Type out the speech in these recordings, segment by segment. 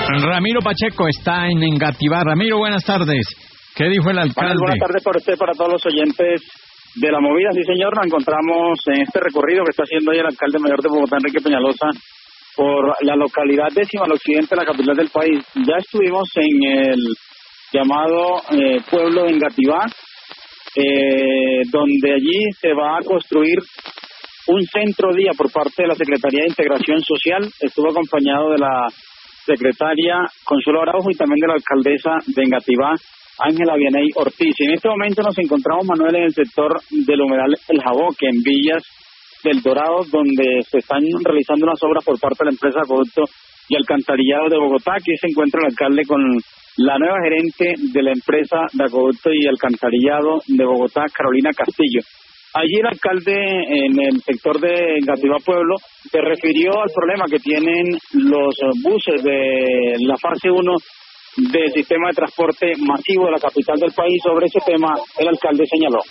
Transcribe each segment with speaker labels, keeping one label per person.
Speaker 1: Ramiro Pacheco está en Engativá. Ramiro, buenas tardes. ¿Qué dijo el alcalde?
Speaker 2: Buenas tardes para usted, para todos los oyentes de la movida. Sí, señor, nos encontramos en este recorrido que está haciendo hoy el alcalde mayor de Bogotá, Enrique Peñalosa, por la localidad décima al occidente de la capital del país. Ya estuvimos en el llamado pueblo de Engativá, donde allí se va a construir un centro día por parte de la Secretaría de Integración Social. Estuvo acompañado de la secretaria Consuelo Araujo y también de la alcaldesa de Engativá, Ángela Vianey Ortiz. En este momento nos encontramos, Manuel, en el sector del humedal El Jaboque, en Villas del Dorado, donde se están realizando unas obras por parte de la empresa Acueducto y Alcantarillado de Bogotá. Aquí se encuentra el alcalde con la nueva gerente de la empresa de Acueducto y Alcantarillado de Bogotá, Carolina Castillo. Allí el alcalde, en el sector de Engativá Pueblo, se refirió al problema que tienen los buses de la fase 1 del sistema de transporte masivo de la capital del país. Sobre ese tema, el alcalde señaló: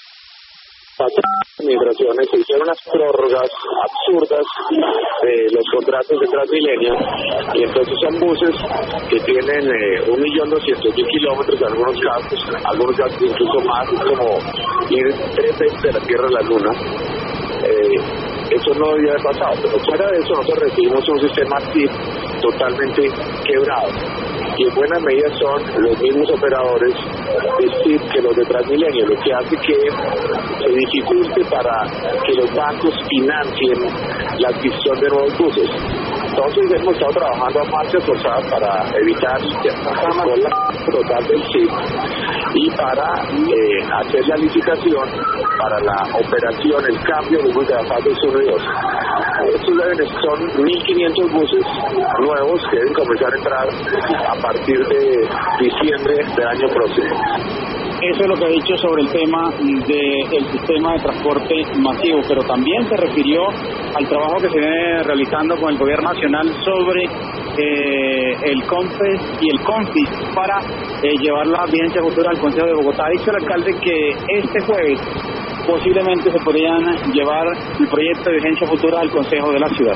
Speaker 3: migraciones se hicieron unas prórrogas absurdas de los contratos de Transmilenio, y entonces son buses que tienen 1.200.000 kilómetros, algunos casos incluso más, como ir 3 veces de la Tierra a la Luna. Eso no había pasado, pero fuera de eso nosotros recibimos un sistema así totalmente quebrado, y en buena medida son los mismos operadores de SIP que los de Transmilenio, lo que hace que se dificulte para que los bancos financien la adquisición de nuevos buses. Entonces hemos estado trabajando a marcha forzada para evitar la total del SIP y para hacer la licitación para la operación, el cambio de buses de la fase 1 y 2. Estos son 1.500 buses nuevos que deben comenzar a entrar a partir de diciembre del año próximo.
Speaker 2: Eso es lo que ha dicho sobre el tema del sistema de transporte masivo, pero también se refirió al trabajo que se viene realizando con el gobierno nacional sobre el CONFES y el CONFIS para llevar la vigencia futura al Consejo de Bogotá. Ha dicho el alcalde que este jueves posiblemente se podrían llevar el proyecto de vigencia futura al Consejo de la ciudad.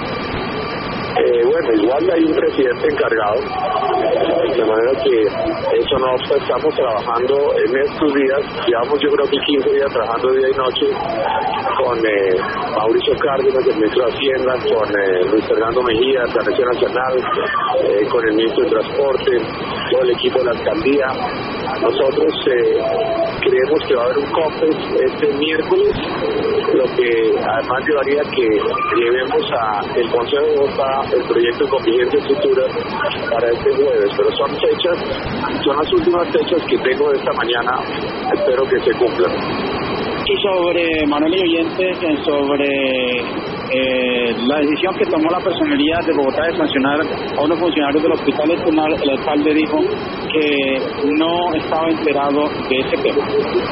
Speaker 3: Bueno, igual hay un presidente encargado, de manera que eso no obsta, estamos trabajando en estos días, llevamos yo creo que 15 días trabajando día y noche con Mauricio Cárdenas, el ministro de Hacienda, con Luis Fernando Mejía, de la Nación Nacional, con el ministro de Transporte, todo el equipo de la alcaldía. Nosotros creemos que va a haber un CONFES este miércoles, lo que además llevaría a que llevemos al Consejo de Bogotá el proyecto con vigencia futura para este jueves, pero son las últimas fechas que tengo de esta mañana, espero que se cumplan.
Speaker 2: Y sobre, Manuel y oyentes, sobre la decisión que tomó la personería de Bogotá de sancionar a unos funcionarios del hospital escolar, el alcalde dijo que no estaba enterado de ese tema.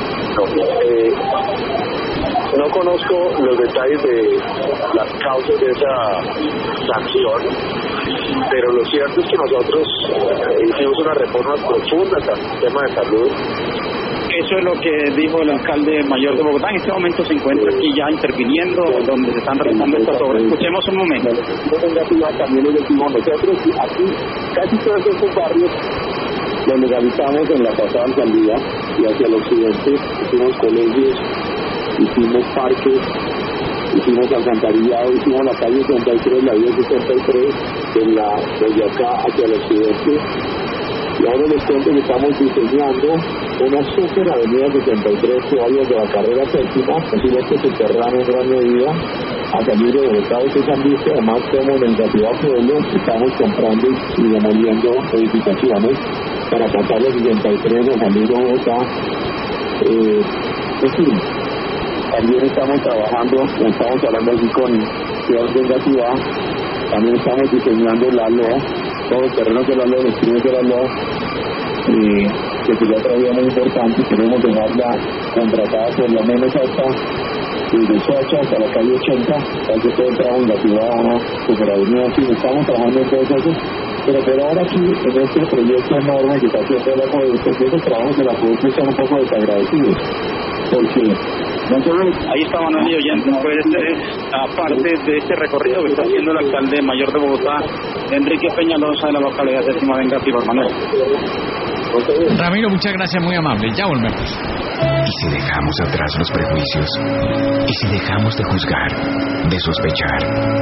Speaker 3: No conozco los detalles de las causas de esa sanción, pero lo cierto es que nosotros hicimos unas reformas profundas al sistema de salud.
Speaker 2: Eso es lo que dijo el alcalde mayor de Bogotá. En este momento se encuentra aquí ya interviniendo, donde se están realizando estas obras. Escuchemos un momento.
Speaker 3: También lo decimos nosotros, aquí casi todos estos barrios los legalizamos en la pasada alcaldía, y hacia el occidente hicimos colegios, hicimos parques, hicimos alcantarillado, hicimos la calle 63, la vía 63, desde acá hacia el occidente. Y ahora les cuento que estamos diseñando una super avenida 73 que vaya de la carrera séptima, posiblemente subterránea en gran medida, a salir de Bogotá. Ustedes han visto además como en Engativá Pueblo estamos comprando y demoliendo edificaciones para pasar los 63 a salir de Bogotá. En fin, también estamos trabajando, estamos hablando aquí con Ciudad de Engativá, también estamos diseñando la LOA, todos los terrenos de la LOA, los crimes de la LOA, que sería otra vía muy importante. Queremos dejarla contratada por lo menos hasta desde Soacha hasta la calle 80, para que todo entraba en Engativá a una superavenida. Así estamos trabajando en todo eso, pero por ahora aquí, en este proyecto enorme que está haciendo el acueducto, esos trabajos del acueducto están un poco desagradecidos, porque
Speaker 2: Ahí está Manuel y oyentes, pues aparte de este recorrido que está haciendo el alcalde mayor de Bogotá, Enrique Peñalosa, de la localidad séptima de Engativá, Manuel.
Speaker 1: Ramiro, muchas gracias, muy amable. Ya volvemos.
Speaker 4: ¿Y si dejamos atrás los prejuicios? ¿Y si dejamos de juzgar, de sospechar?